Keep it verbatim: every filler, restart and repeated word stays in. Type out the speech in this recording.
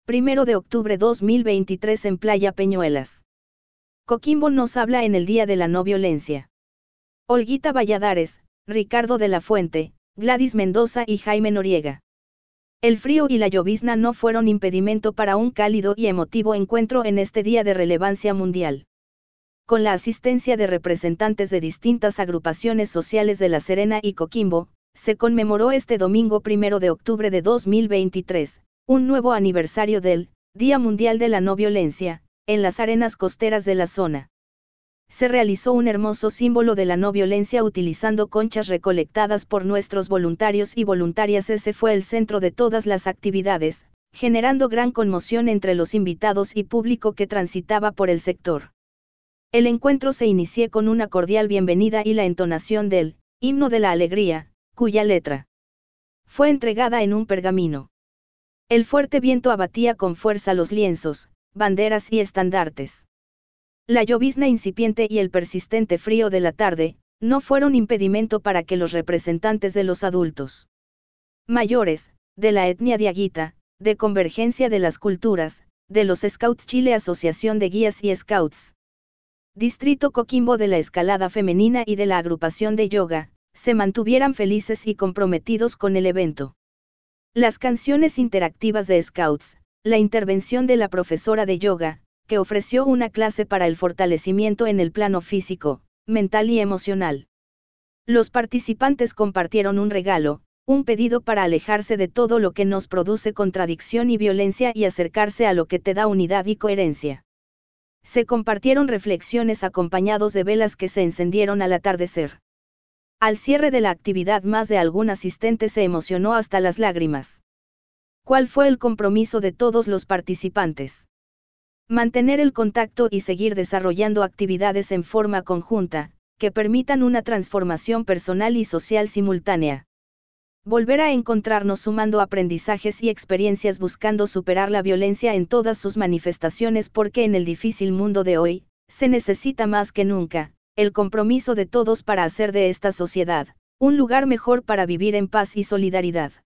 primero de octubre dos mil veintitrés en Playa Peñuelas. Coquimbo nos habla en el Día de la No Violencia. Olguita Valladares, Ricardo de la Fuente, Gladys Mendoza y Jaime Noriega. El frío y la llovizna no fueron impedimento para un cálido y emotivo encuentro en este día de relevancia mundial. Con la asistencia de representantes de distintas agrupaciones sociales de La Serena y Coquimbo, se conmemoró este domingo primero de octubre de dos mil veintitrés, un nuevo aniversario del Día Mundial de la No Violencia, en las arenas costeras de la zona. Se realizó un hermoso símbolo de la no violencia utilizando conchas recolectadas por nuestros voluntarios y voluntarias. Ese fue el centro de todas las actividades, generando gran conmoción entre los invitados y público que transitaba por el sector. El encuentro se inició con una cordial bienvenida y la entonación del Himno de la Alegría, cuya letra fue entregada en un pergamino. El fuerte viento abatía con fuerza los lienzos, banderas y estandartes. La llovizna incipiente y el persistente frío de la tarde, no fueron impedimento para que los representantes de los adultos mayores, de la etnia diaguita, de Convergencia de las Culturas, de los Scouts Chile Asociación de Guías y Scouts, Distrito Coquimbo de la Escalada Femenina y de la Agrupación de Yoga, se mantuvieran felices y comprometidos con el evento. Las canciones interactivas de Scouts, la intervención de la profesora de yoga, que ofreció una clase para el fortalecimiento en el plano físico, mental y emocional. Los participantes compartieron un regalo, un pedido para alejarse de todo lo que nos produce contradicción y violencia y acercarse a lo que te da unidad y coherencia. Se compartieron reflexiones acompañados de velas que se encendieron al atardecer. Al cierre de la actividad, más de algún asistente se emocionó hasta las lágrimas. ¿Cuál fue el compromiso de todos los participantes? Mantener el contacto y seguir desarrollando actividades en forma conjunta, que permitan una transformación personal y social simultánea. Volver a encontrarnos sumando aprendizajes y experiencias buscando superar la violencia en todas sus manifestaciones, porque en el difícil mundo de hoy, se necesita más que nunca, el compromiso de todos para hacer de esta sociedad, un lugar mejor para vivir en paz y solidaridad.